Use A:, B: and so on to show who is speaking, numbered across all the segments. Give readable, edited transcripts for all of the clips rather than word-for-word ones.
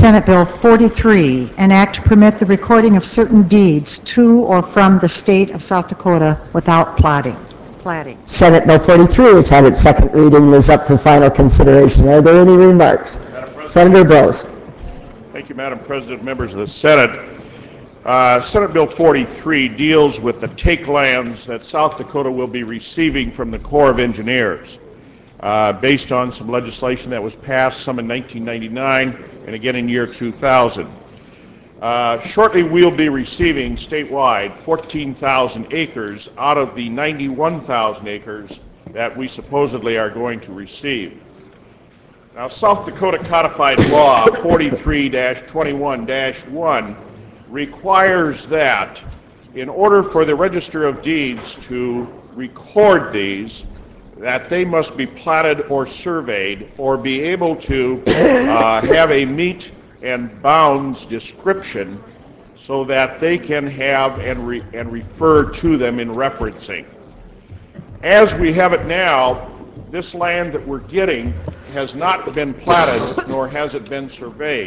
A: Senate Bill 43, an act to permit the recording of certain deeds to or from the state of South Dakota without platting.
B: Senate Bill 43 has had its second reading and is up for final consideration. Are there any remarks? Senator Bose.
C: Thank you, Madam President, members of the Senate. Senate Bill 43 deals with the take lands that South Dakota will be receiving from the Corps of Engineers, based on some legislation that was passed, some in 1999 and again in year 2000. Shortly we'll be receiving statewide 14,000 acres out of the 91,000 acres that we supposedly are going to receive. Now, South Dakota Codified Law 43-21-1 requires that in order for the Register of Deeds to record these, that they must be platted or surveyed or be able to have a meet and bounds description so that they can have and refer to them in referencing. As we have it now, this land that we're getting has not been platted nor has it been surveyed.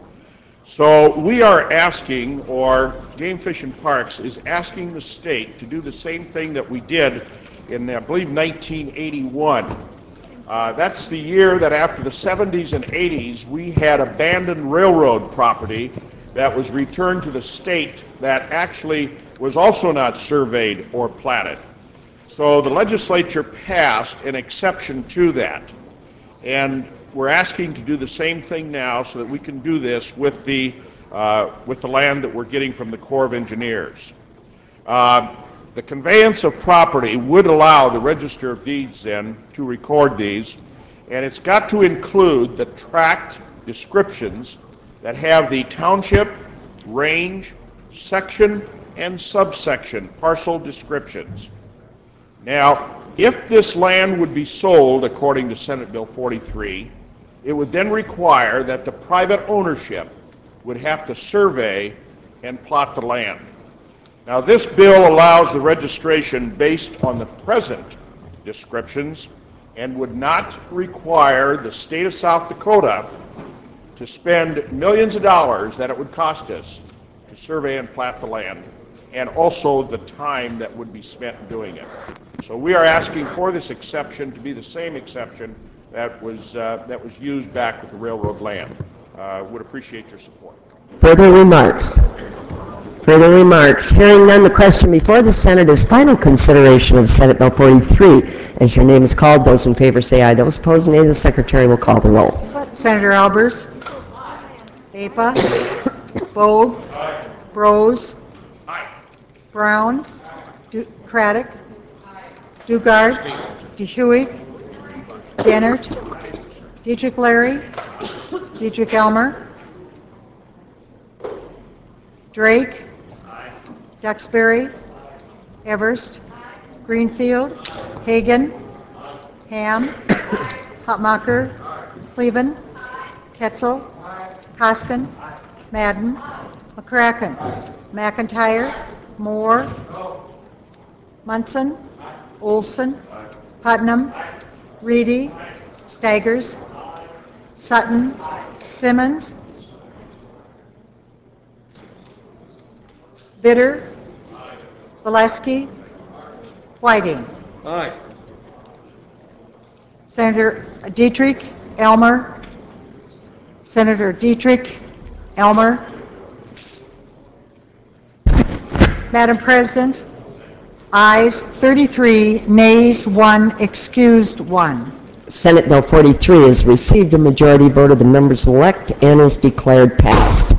C: So we are asking, or Game Fish and Parks is asking the state to do the same thing that we did in, I believe, 1981. That's the year that after the 70s and 80s, we had abandoned railroad property that was returned to the state that actually was also not surveyed or platted. So the legislature passed an exception to that. And we're asking to do the same thing now so that we can do this with the land that we're getting from the Corps of Engineers. The conveyance of property would allow the Register of Deeds then to record these, and it's got to include the tract descriptions that have the township, range, section, and subsection parcel descriptions. Now, if this land would be sold according to Senate Bill 43, it would then require that the private ownership would have to survey and plot the land. Now, this bill allows the registration based on the present descriptions and would not require the state of South Dakota to spend millions of dollars that it would cost us to survey and plat the land, and also the time that would be spent doing it. So we are asking for this exception to be the same exception that was used back with the railroad land. Would appreciate your support.
B: Further remarks? Further remarks? Hearing none, the question before the Senate is final consideration of Senate Bill 43. As your name is called, those in favor say aye. Those opposed, nay. The Secretary will call the roll.
A: Senator Albers? Apa? Bogue? Brose? Brown? Craddock? Dugard? DeHuig? Dennert? Dietrich Larry? Dietrich Elmer? Drake? Duxbury? Everst? Greenfield? Hagan? Ham? Hotmacher? Cleveland? Ketzel? Hoskin? Madden? McCracken? McIntyre? Moore? Munson? Olson? Putnam? Reedy? Staggers? Sutton? Simmons? Bitter? Valesky? Whiting?
D: Aye.
A: Senator Dietrich? Elmer? Senator Dietrich? Elmer? Madam President, ayes 33, nays 1, excused 1.
B: Senate Bill 43 has received a majority vote of the members elect and is declared passed.